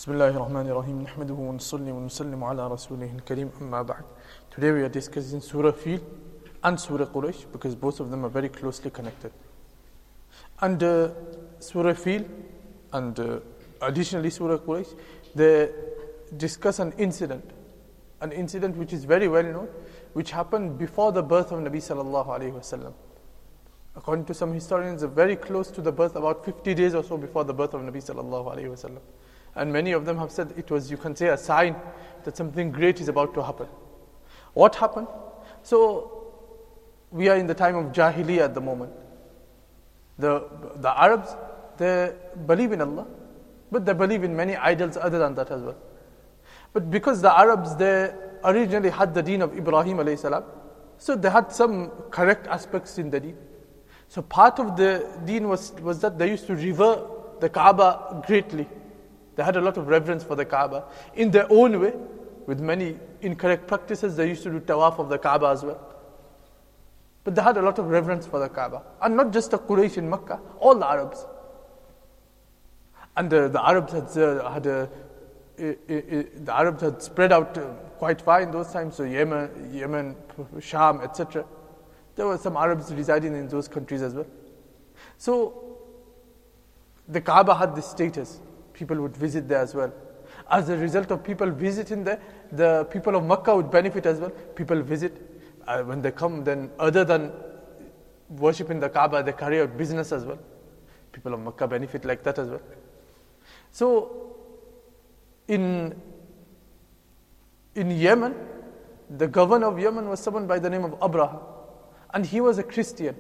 بسم الله الرحمن الرحيم نحمده ونصلي ونسلم على رسوله الكريم أما بعد. Today we are discussing Surah Fil and Surah Quraysh because both of them are very closely connected. And Surah Fil and additionally Surah Quraysh, they discuss an incident which is very well known, which happened before the birth of Nabi sallallahu alaihi wasallam. According to some historians, very close to the birth, about 50 days or so before the birth of Nabi sallallahu alaihi wasallam. And many of them have said it was, you can say, a sign that something great is about to happen. What happened? So, we are in the time of Jahiliyyah at the moment. The Arabs, they believe in Allah, but they believe in many idols other than that as well. But because the Arabs, they originally had the deen of Ibrahim alayhi salam, so they had some correct aspects in the deen. So part of the deen was that they used to revere the Kaaba greatly. They had a lot of reverence for the Kaaba. In their own way, with many incorrect practices, they used to do tawaf of the Kaaba as well. But they had a lot of reverence for the Kaaba. And not just the Quraysh in Makkah, all the Arabs. And the Arabs had spread out quite far in those times, so Yemen, Sham, etc. There were some Arabs residing in those countries as well. So, the Kaaba had this status. People would visit there as well. As a result of people visiting there, the people of Makkah would benefit as well. People visit. When they come, then other than worshipping the Kaaba, they carry out business as well. People of Makkah benefit like that as well. So, in Yemen, the governor of Yemen was someone by the name of Abraha. And he was a Christian.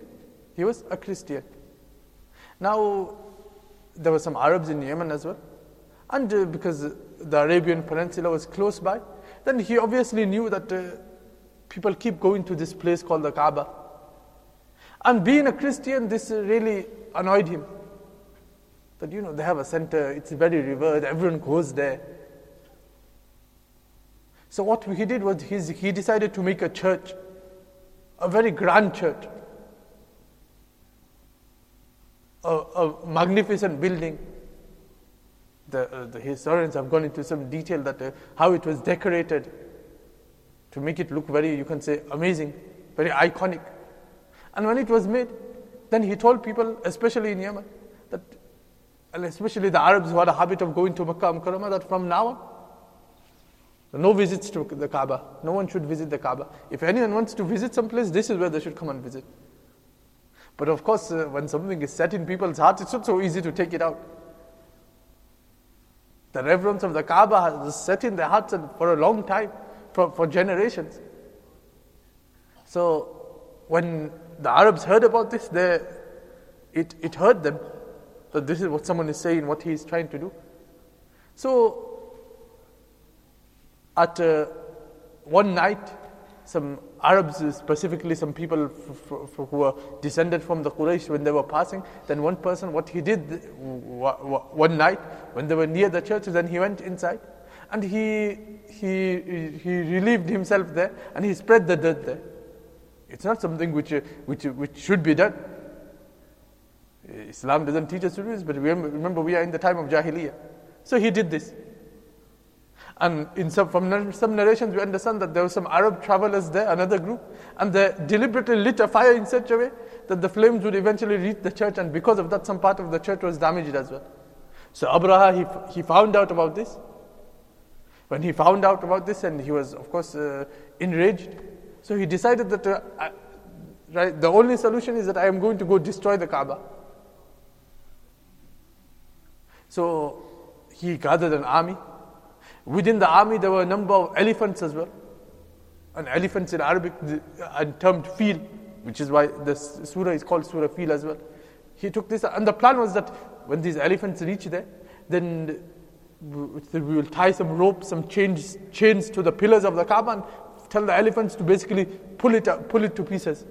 Now, there were some Arabs in Yemen as well. And because the Arabian Peninsula was close by, then he obviously knew that people keep going to this place called the Kaaba. And being a Christian, this really annoyed him. That, they have a center, it's very revered, everyone goes there. So what he did was, he decided to make a church, a very grand church, a magnificent building. The historians have gone into some detail that how it was decorated to make it look very, you can say, amazing, very iconic. And when it was made, then he told people, especially in Yemen, that, and especially the Arabs who had a habit of going to Makkah Mukarramah, that from now on, no visits to the Kaaba. No one should visit the Kaaba. If anyone wants to visit some place, this is where they should come and visit. But of course, when something is set in people's hearts, it's not so easy to take it out. The reverence of the Kaaba has set in their hearts and for a long time, for generations. So, when the Arabs heard about this, it hurt them that this is what someone is saying, what he is trying to do. So, at one night, some Arabs, specifically some people who were descended from the Quraysh, when they were passing, then one person, what he did one night, when they were near the church, then he went inside, and he relieved himself there, and he spread the dirt there. It's not something which should be done. Islam doesn't teach us to do this, but remember we are in the time of Jahiliyyah. So he did this. And from some narrations, we understand that there were some Arab travelers there, another group, and they deliberately lit a fire in such a way that the flames would eventually reach the church, and because of that, some part of the church was damaged as well. So Abraha, he found out about this. When he found out about this, and he was, of course, enraged, so he decided that the only solution is that I am going to go destroy the Kaaba. So he gathered an army. Within the army, there were a number of elephants as well. And elephants in Arabic are termed fil, which is why the surah is called Surah Fil as well. He took this, and the plan was that when these elephants reach there, then we will tie some ropes, some chains to the pillars of the Kaaba, and tell the elephants to basically pull it to pieces.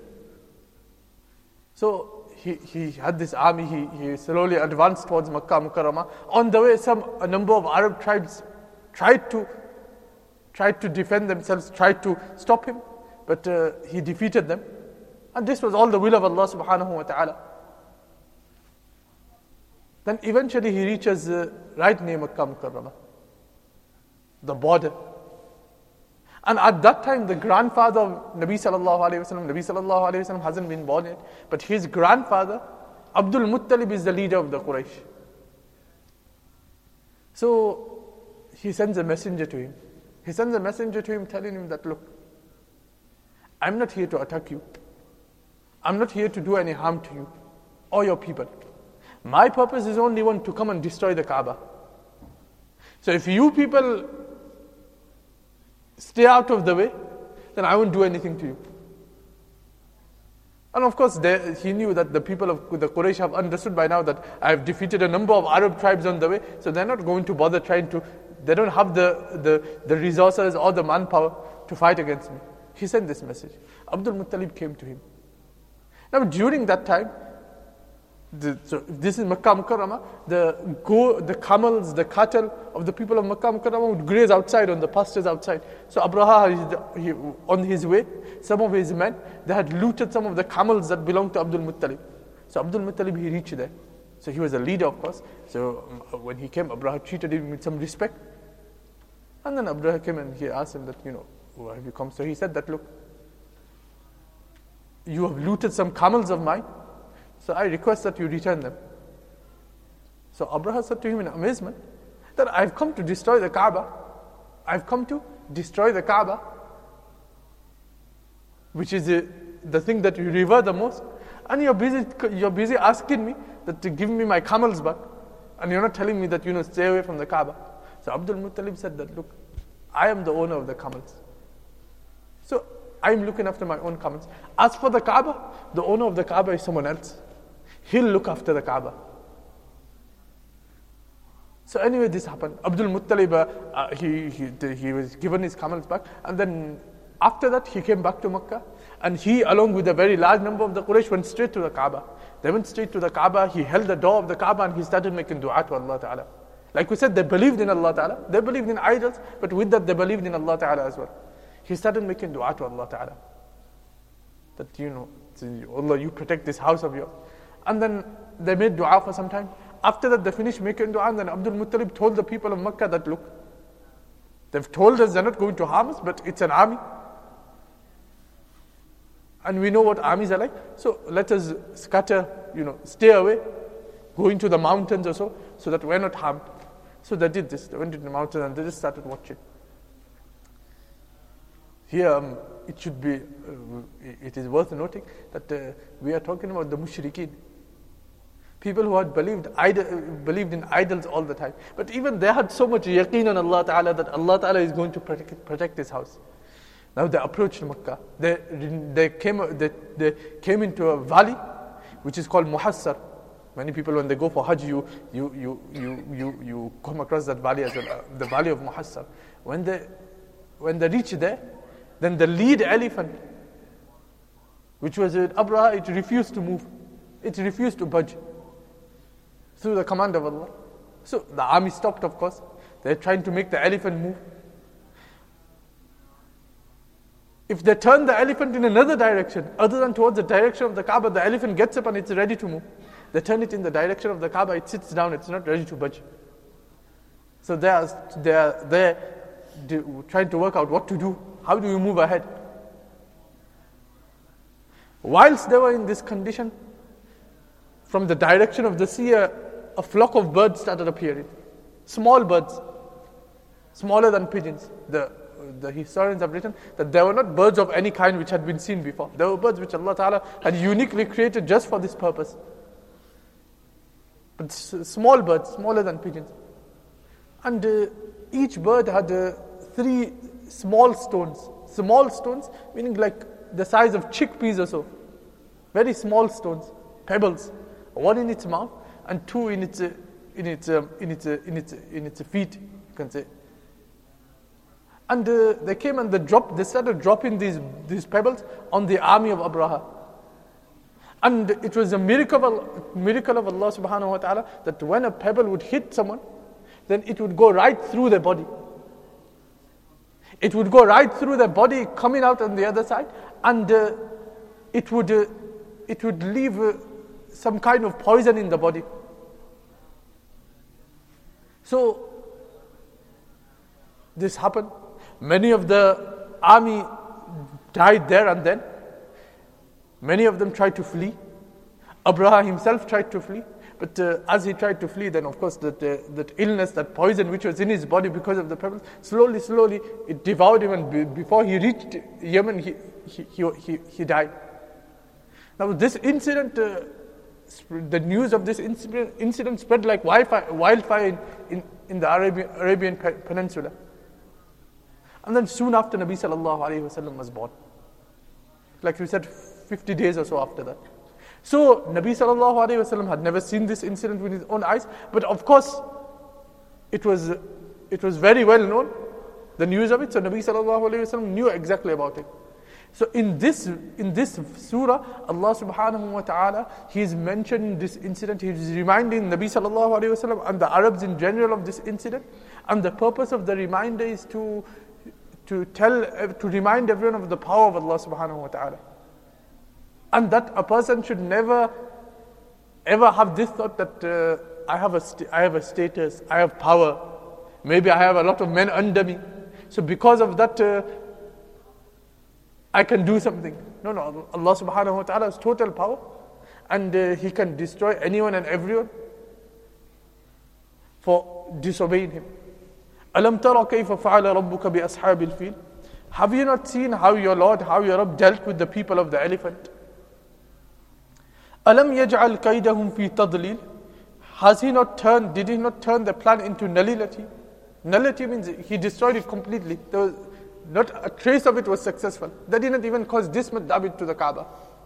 So he had this army. He slowly advanced towards Makkah Mukarramah. On the way, a number of Arab tribes tried to defend themselves, tried to stop him, but he defeated them. And this was all the will of Allah subhanahu wa ta'ala. Then eventually he reaches right near Makkah Mukarramah. the border. And at that time, the grandfather of Nabi sallallahu alayhi wasallam hasn't been born yet, but his grandfather, Abdul Muttalib, is the leader of the Quraysh. So he sends a messenger to him. He sends a messenger to him telling him that, look, I'm not here to attack you. I'm not here to do any harm to you or your people. My purpose is only one, to come and destroy the Kaaba. So if you people stay out of the way, then I won't do anything to you. And of course, he knew that the people of the Quraysh have understood by now that I have defeated a number of Arab tribes on the way, so they're not going to bother they don't have the resources or the manpower to fight against me. He sent this message. Abdul Muttalib came to him. Now during that time, so this is Makkah Mukarramah, the camels, the cattle of the people of Makkah Mukarramah would graze outside on the pastures outside. So Abraha, on his way, some of his men, they had looted some of the camels that belonged to Abdul Muttalib. So Abdul Muttalib, he reached there. So he was a leader, of course. So when he came, Abraha treated him with some respect. And then Abraha came and he asked him that, why have you come? So he said that, look, you have looted some camels of mine, so I request that you return them. So Abraha said to him in amazement that I've come to destroy the Kaaba. I've come to destroy the Kaaba, which is the thing that you revere the most. And you're busy asking me that to give me my camels back. And you're not telling me that, stay away from the Kaaba. So Abdul Muttalib said that, look, I am the owner of the camels. So I'm looking after my own camels. As for the Kaaba, the owner of the Kaaba is someone else. He'll look after the Kaaba. So anyway, this happened. Abdul Muttalib, he was given his camels back. And then after that, he came back to Makkah. And he, along with a very large number of the Quraysh, went straight to the Kaaba. They went straight to the Kaaba. He held the door of the Kaaba and he started making dua to Allah Ta'ala. Like we said, they believed in Allah Ta'ala. They believed in idols, but with that they believed in Allah Ta'ala as well. He started making dua to Allah Ta'ala. That, Allah, you protect this house of yours. And then they made dua for some time. After that, they finished making dua, and then Abdul Muttalib told the people of Makkah that, look, they've told us they're not going to harm us, but it's an army. And we know what armies are like. So let us scatter, stay away, go into the mountains or so that we're not harmed. So they did this. They went into the mountains and they just started watching. Here, it is worth noting that we are talking about the mushrikeen. People who had believed in idols all the time. But even they had so much yaqeen on Allah Ta'ala that Allah Ta'ala is going to protect His house. Now they approached Makkah. They came into a valley which is called Muhassar. Many people, when they go for Hajj, you come across that valley as well, the valley of Muhassar. When they reach there, then the lead elephant, which was Abraha, it refused to move. It refused to budge through the command of Allah. So the army stopped, of course. They're trying to make the elephant move. If they turn the elephant in another direction, other than towards the direction of the Kaaba, the elephant gets up and it's ready to move. They turn it in the direction of the Kaaba, it sits down, it's not ready to budge. So they're trying to work out what to do. How do you move ahead? Whilst they were in this condition, from the direction of the sea, a flock of birds started appearing. Small birds, smaller than pigeons. The historians have written that there were not birds of any kind which had been seen before. There were birds which Allah Ta'ala had uniquely created just for this purpose. But small birds, smaller than pigeons. And each bird had 3 small stones. Small stones, meaning like the size of chickpeas or so. Very small stones, pebbles. 1 in its mouth and 2 in its feet, you can say. And they came and they started dropping these pebbles on the army of Abraha. And it was a miracle of Allah subhanahu wa ta'ala that when a pebble would hit someone, then it would go right through their body. It would go right through their body, coming out on the other side, and it would leave some kind of poison in the body. this happened. Many of the army died there and then. Many of them tried to flee. Abraha himself tried to flee. But as he tried to flee, then of course that illness, that poison which was in his body because of the pebbles, slowly it devoured him, and before he reached Yemen, he died. Now this incident, the news of this incident spread like wildfire in the Arabian Peninsula. And then soon after, Nabi sallallahu alayhi wasallam was born. Like we said, 50 days or so after that. So Nabi sallallahu alayhi wasallam had never seen this incident with his own eyes, but of course it was very well known, the news of it. So Nabi sallallahu alayhi wasallam knew exactly about it. So in this surah, Allah subhanahu wa ta'ala, He is mentioning this incident. He is reminding Nabi sallallahu alayhi wasallam and the Arabs in general of this incident. And the purpose of the reminder is to remind everyone of the power of Allah subhanahu wa ta'ala. And that a person should never ever have this thought that I have a status, I have power, maybe I have a lot of men under me, so because of that I can do something. No, Allah subhanahu wa ta'ala has total power, and He can destroy anyone and everyone for disobeying Him. أَلَمْ تَرَ كَيْفَ فَعَلَ رَبُّكَ بِأَصْحَابِ الْفِيلِ. Have you not seen how your Rabb dealt with the people of the elephant? أَلَمْ يَجْعَلْ كَيْدَهُمْ فِي تَضْلِيلٍ. Did He not turn the plan into nullity? Nullity means He destroyed it completely. There was not a trace of it was successful. That didn't even cause this much damage to the Kaaba.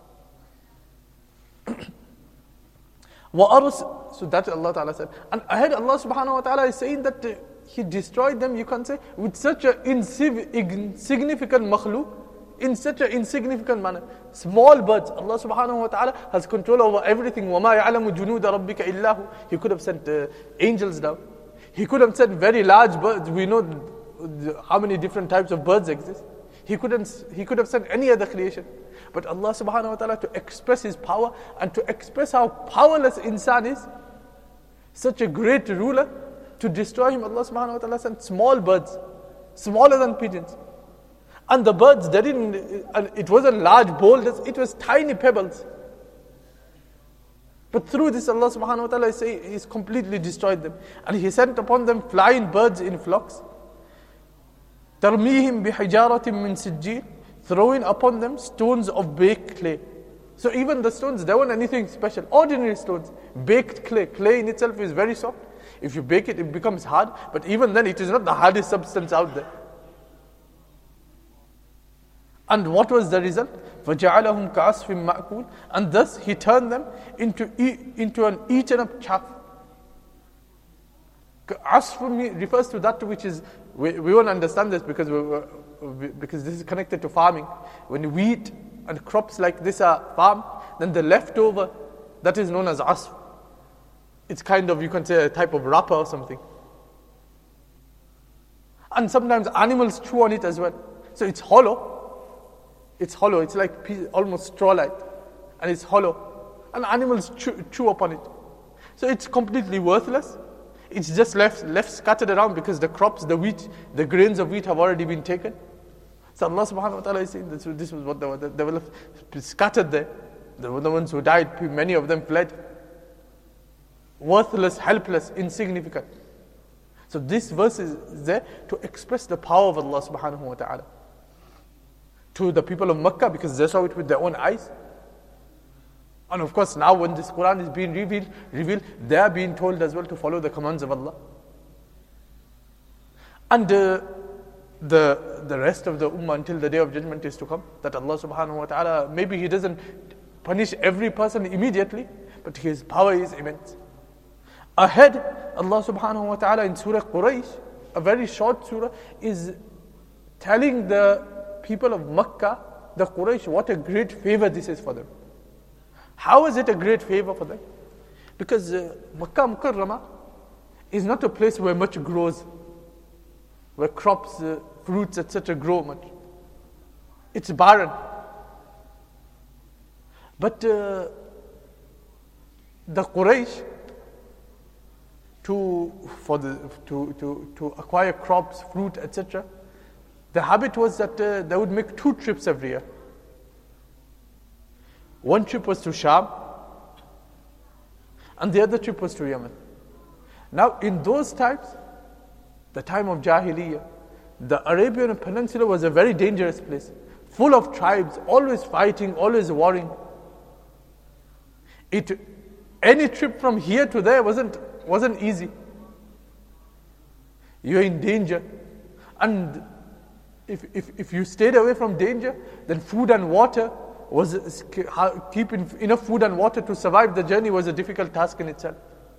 So that Allah Ta'ala said. And ahead Allah subhanahu wa ta'ala is saying that He destroyed them, you can say, with such an insignificant makhluk, in such an insignificant manner. Small birds. Allah subhanahu wa ta'ala has control over everything. وَمَا يَعْلَمُ جُنُودَ رَبِّكَ إِلَّا هُ. He could have sent angels down. He could have sent very large birds. We know how many different types of birds exist. He could have sent any other creation. But Allah subhanahu wa ta'ala, to express His power and to express how powerless insan is, such a great ruler, to destroy him, Allah subhanahu wa ta'ala sent small birds, smaller than pigeons. And the birds, it wasn't large boulders, it was tiny pebbles. But through this, Allah subhanahu wa ta'ala He's completely destroyed them. And He sent upon them flying birds in flocks. تَرْمِيهِمْ بِحِجَارَةٍ مِّن سِجِّيلٍ. Throwing upon them stones of baked clay. So even the stones, they weren't anything special. Ordinary stones. Baked clay. Clay in itself is very soft. If you bake it, it becomes hard. But even then, it is not the hardest substance out there. And what was the result? فَجَعَلَهُمْ كَعَصْفٍ مَأْكُولٍ. And thus He turned them into an eaten up chaff. Asf refers to that which is, we won't understand this because this is connected to farming. When wheat and crops like this are farmed, then the leftover, that is known as asf. It's kind of, you can say, a type of wrapper or something. And sometimes animals chew on it as well. So it's hollow. It's like almost straw-like. And it's hollow. And animals chew upon it. So it's completely worthless. It's just left scattered around because the crops, the wheat, the grains of wheat have already been taken. So Allah subhanahu wa ta'ala is saying this was what they were scattered there. They were the ones who died. Many of them fled. Worthless, helpless, insignificant. So this verse is there to express the power of Allah subhanahu wa ta'ala to the people of Makkah, because they saw it with their own eyes. And of course now when this Quran is being revealed, they are being told as well to follow the commands of Allah. And the rest of the ummah until the day of judgment is to come, that Allah subhanahu wa ta'ala, maybe He doesn't punish every person immediately, but His power is immense. Ahead, Allah subhanahu wa ta'ala in Surah Quraysh, a very short surah, is telling the people of Makkah, the Quraysh, what a great favor this is for them. How is it a great favor for them? Because Makkah Mukarramah is not a place where much grows, where crops, fruits, etc. grow much. It's barren. But the Quraysh, to acquire crops, fruit, etc., the habit was that they would make 2 trips every year. One trip was to Sham, and the other trip was to Yemen. Now, in those times, the time of Jahiliyyah, the Arabian Peninsula was a very dangerous place, full of tribes, always fighting, always warring. Any trip from here to there wasn't easy. You're in danger. And if you stayed away from danger, then food and water keeping enough food and water to survive the journey was a difficult task in itself.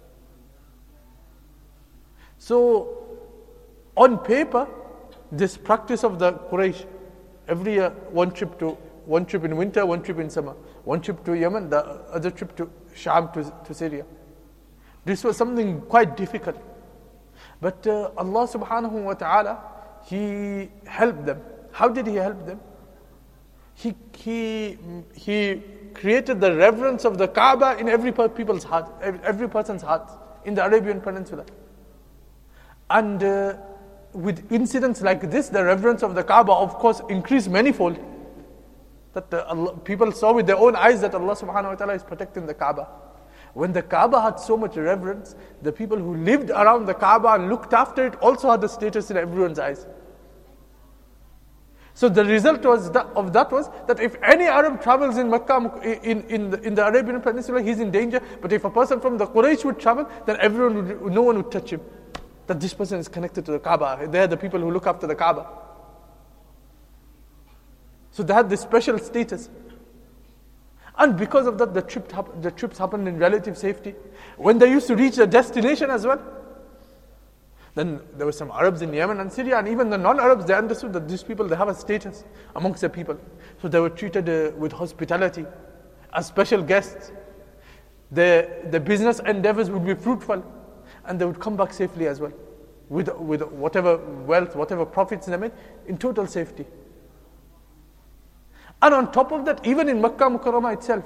So, on paper, this practice of the Quraysh, every year one trip in winter, one trip in summer, one trip to Yemen, the other trip to Sham, to Syria. This was something quite difficult. But Allah subhanahu wa ta'ala, He helped them. How did He help them? He created the reverence of the Kaaba in every person's heart in the Arabian Peninsula. And with incidents like this, the reverence of the Kaaba, of course, increased manifold. That people saw with their own eyes that Allah subhanahu wa ta'ala is protecting the Kaaba. When the Kaaba had so much reverence, the people who lived around the Kaaba and looked after it also had the status in everyone's eyes. So the result of that was that if any Arab travels in Makkah, in the Arabian Peninsula, he's in danger. But if a person from the Quraysh would travel, then no one would touch him. That this person is connected to the Kaaba. They are the people who look after the Kaaba. So they had this special status. And because of that, the trips happened in relative safety. When they used to reach the destination as well, then there were some Arabs in Yemen and Syria, and even the non-Arabs, they understood that these people, they have a status amongst the people. So they were treated with hospitality, as special guests. The business endeavors would be fruitful, and they would come back safely as well, with whatever wealth, whatever profits they made, in total safety. And on top of that, even in Makkah Mukarramah itself,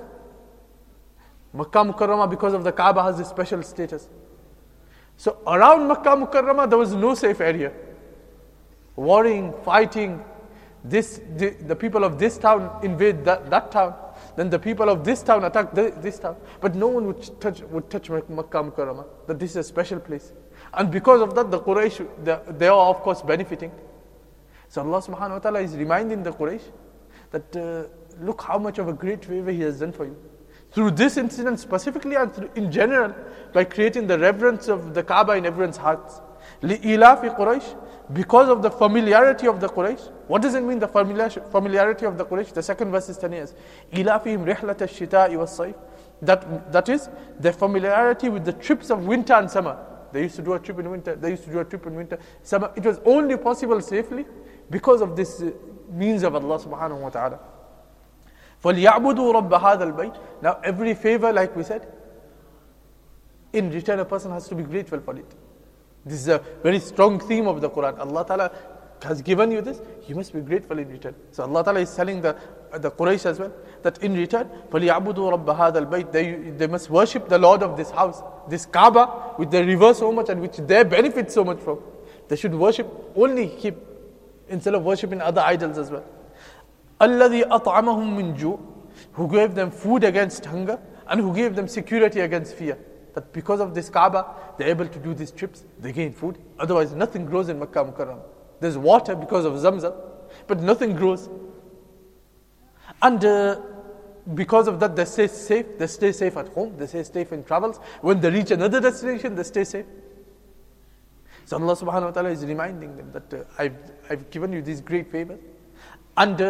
Makkah Mukarramah, because of the Kaaba, has this special status. So around Makkah Mukarramah, there was no safe area. Warring, fighting, the people of this town invade that town, then the people of this town attack this town. But no one would touch Makkah Mukarramah, that this is a special place. And because of that, the Quraysh, they are of course benefiting. So Allah subhanahu wa ta'ala is reminding the Quraysh that look how much of a great favor He has done for you. Through this incident specifically, and in general, by creating the reverence of the Kaaba in everyone's hearts. لِإِلَافِ Quraysh, because of the familiarity of the Quraysh. What does it mean, the familiarity of the Quraysh? The second verse is telling us, إِلَافِهِمْ رِحْلَةَ الشِّتَاءِ وَالصَّيْفِ. That is, their familiarity with the trips of winter and summer. They used to do a trip in winter, summer. It was only possible safely because of this means of Allah subhanahu wa ta'ala. فَلْيَعْبُدُوا رَبَّ هَذَا الْبَيْتِ. Now every favor, like we said, in return a person has to be grateful for it. This is a very strong theme of the Quran. Allah Ta'ala has given you this, you must be grateful in return. So Allah Ta'ala is telling the Quraysh as well, that in return, فَلْيَعْبُدُوا رَبَّ هَذَا الْبَيْتِ, they must worship the Lord of this house, this Kaaba, which they revere so much and which they benefit so much from. They should worship only Him, instead of worshipping other idols as well. الَّذِي أَطْعَمَهُم مِّن جُوعٍ, who gave them food against hunger, and who gave them security against fear. That because of this Kaaba, they're able to do these trips, they gain food. Otherwise, nothing grows in Makkah Mukarramah. There's water because of Zamzam, but nothing grows. And because of that, they stay safe. They stay safe at home. They stay safe in travels. When they reach another destination, they stay safe. So Allah subhanahu wa ta'ala is reminding them that I've given you these great favors. And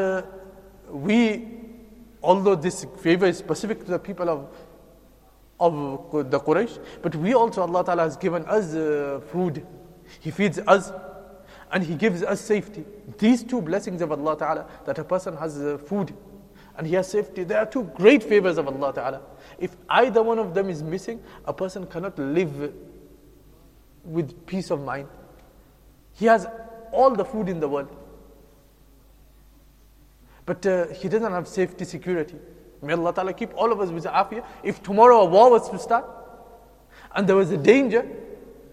although this favor is specific to the people of the Quraysh, but we also, Allah Ta'ala has given us food. He feeds us and He gives us safety. These two blessings of Allah Ta'ala, that a person has food and he has safety, they are two great favors of Allah Ta'ala. If either one of them is missing, a person cannot live with peace of mind. He has all the food in the world, but he doesn't have safety, security. May Allah Ta'ala keep all of us with afiyah. If tomorrow a war was to start, and there was a danger,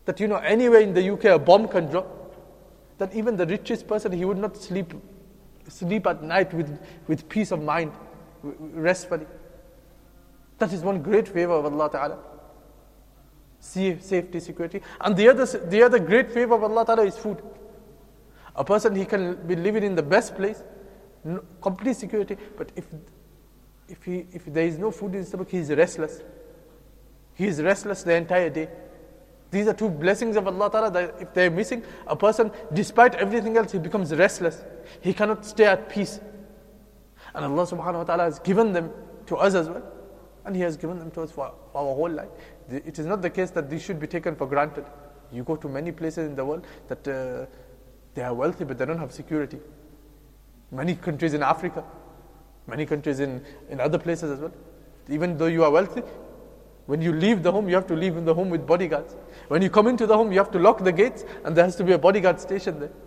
that anywhere in the UK a bomb can drop, then even the richest person, he would not sleep at night with peace of mind, restfully. That is one great favor of Allah Ta'ala. Safety, security. And the other great favor of Allah Ta'ala is food. A person, he can be living in the best place, complete security, but if there is no food in his stomach, he is restless. He is restless the entire day. These are two blessings of Allah Ta'ala that if they are missing, a person, despite everything else, he becomes restless. He cannot stay at peace. And Allah Subhanahu Wa Ta'ala has given them to us as well. And He has given them to us for our whole life. It is not the case that these should be taken for granted. You go to many places in the world that they are wealthy but they don't have security. Many countries in Africa, many countries in other places as well. Even though you are wealthy, when you leave the home, you have to leave in the home with bodyguards. When you come into the home, you have to lock the gates and there has to be a bodyguard stationed there.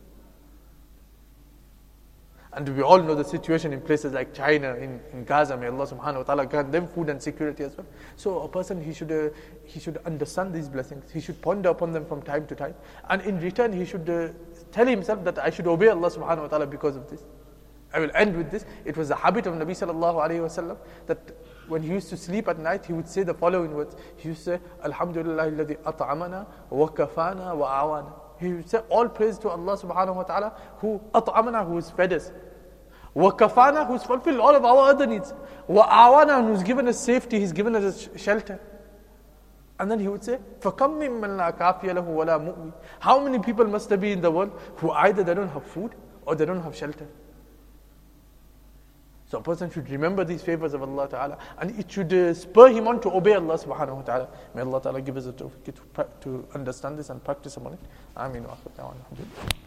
And we all know the situation in places like China, in Gaza. May Allah Subhanahu Wa Ta'ala grant them food and security as well. So a person, he should understand these blessings. He should ponder upon them from time to time. And in return, he should tell himself that I should obey Allah Subhanahu Wa Ta'ala because of this. I will end with this. It was the habit of Nabi Sallallahu Alaihi Wasallam that when he used to sleep at night, he would say the following words. He used to say, Alhamdulillah alladhi at'amana wa kafana wa awana. He would say, all praise to Allah Subhanahu Wa Ta'ala, who at'amana, who has fed us. Wa kafana, who's fulfilled all of our other needs. Wa awana, who's given us safety, He's given us a shelter. And then he would say, فَكَمْ مِمَّنْ لَا كَافِيَ لَهُ وَلَا مُؤْوِي. How many people must there be in the world who either they don't have food or they don't have shelter? So a person should remember these favors of Allah Ta'ala, and it should spur him on to obey Allah Subhanahu Wa Ta'ala. May Allah Ta'ala give us a tawfiq to understand this and practice upon it. Ameen wa akhir da'wana.